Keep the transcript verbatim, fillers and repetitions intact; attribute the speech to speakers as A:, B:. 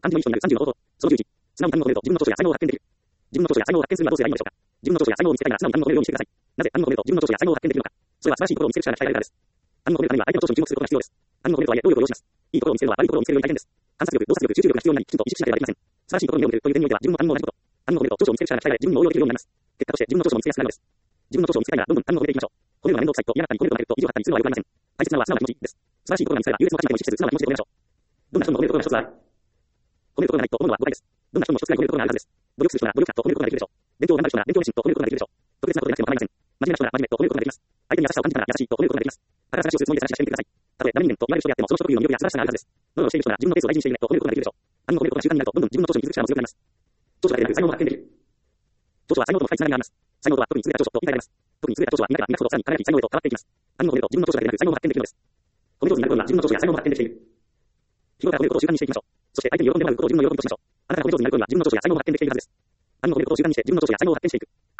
A: 漢字の一になるさんじゅうの方法。そのじゅういち。素直に反応を得ると、自分の長所や才能を発見できる。自分の長所や才能を発見するにはどうすればいいのでしょうか。自分の長所や才能を見つけたいなら素直に反応を得るようにしてください。なぜ反応を得ると自分の長所や才能を発見できるのか。それは素晴らしいところを見つける力が鍛えられるからです。反応を得るためには相手の長所に注目することが必要です。反応を得るとはいえ、能力を要します。いいところを見つけるのは悪いところを見つけるより大変です。観察力、洞察力、集中力が必要になり、きちんと意識しなければいけません。素晴らしいところに目を向けるという点においては、自分の反応も同じこと。反応を得ると長所を見つける力が鍛えられ、自分に応用できるようになります。結果として自分の長所を見つけやすくなるのです。自分の長所を見つけたいなら、どんどん反応を得ていきましょう。このような面倒くさいと嫌がったり、このようなと意地を張ったりするのは良くありません。大切なのは素直な気持ちです。素晴らしいところが見つかれば、優劣の価値まで意識せず素直な気持ちで褒めましょう。どんな人も褒めるところが一つはある。褒めるところがないと思うのは誤解です。どんな人も一つぐらい褒めるところがあるはずです。努力する人なら努力家と褒めることができるでしょう。勉強を頑張る人なら勉強熱心と褒めることができるでしょう。特別なことでなくても構いません。真面目な人なら真面目と褒めることができます。相手に優しさを感じたら優しいと褒めることができます。だから話をするつもりで話してみてください。たとえダメ人間と言われる人であっても、その人特有の魅力や素晴らしさがあるはずです。ノロをしている人なら自分のペースを大事にしているねと褒めることができるでしょう。反応を褒めることが習慣になると、どんどん自分の長所に気づく力も強くなります。長所だけでなく才能も発見できる。長所は才能との深いつながりがあります。才能とは特に優れた長所と言い換えられます。特に優れた長所は磨けば磨くほどさらに輝き才能へと変わっていきます。反応を褒めると自分の長所だけでなく才能も発見できるのです。褒め上手になることには自分の長所や才能も発見できている。日頃から褒めることを習慣にしていきましょう。そして相手に喜んでもらうことを自分の喜びとしましょう。あなたが褒め上手になることには自分の長所や才能も発見できているはずです。反応を褒めることを習慣にして自分の長所や才能を発見していく。